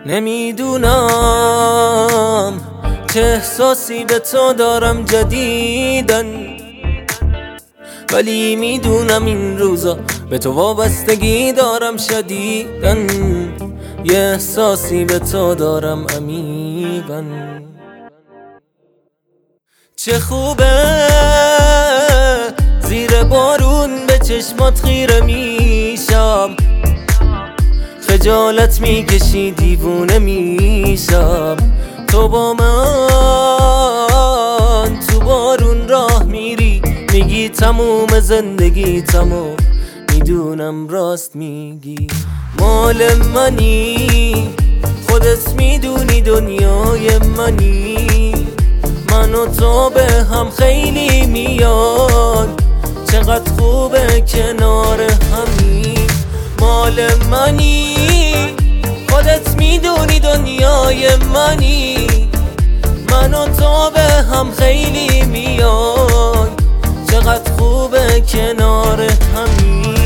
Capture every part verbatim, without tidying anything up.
نمیدونم چه احساسی به تو دارم جدیدن، ولی میدونم این روزا به تو وابستگی دارم شدیدن. یه احساسی به تو دارم عمیقاً. چه خوبه زیر بارون به چشمات خیره میشم، خجالت میکشی دیوونه میشم. تو با من تو بارون راه میری، میگی تموم زندگی تموم، میدونم راست میگی. مال منی، خودت میدونی دنیای منی، من و تو به هم خیلی میاد، چقدر خوبه کنار همی. مال منی، خودت میدونی دنیای منی، من و تو به هم خیلی میاد، چقدر خوبه کنار همی.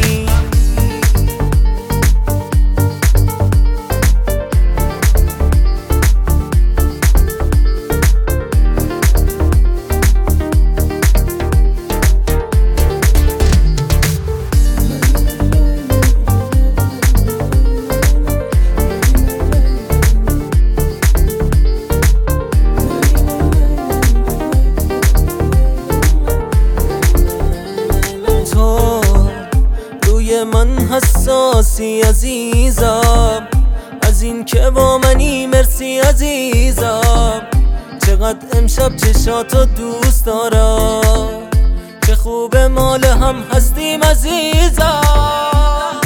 من حساسی عزیزم، از این که با منی مرسی عزیزم. چقدر امشب چشاتو دوست دارم، چه خوب مال هم هستیم عزیزم.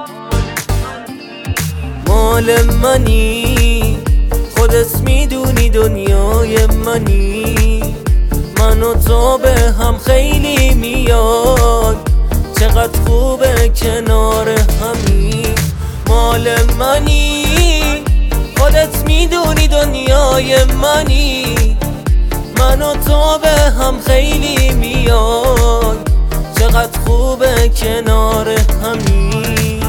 مال منی، خودت میدونی دنیای منی، من و تو به هم خیلی میاد، چقدر خوبه کنار همی. مال منی، خودت میدونی دنیای منی، من و تو به هم خیلی میاد، چقدر خوبه کنار همی.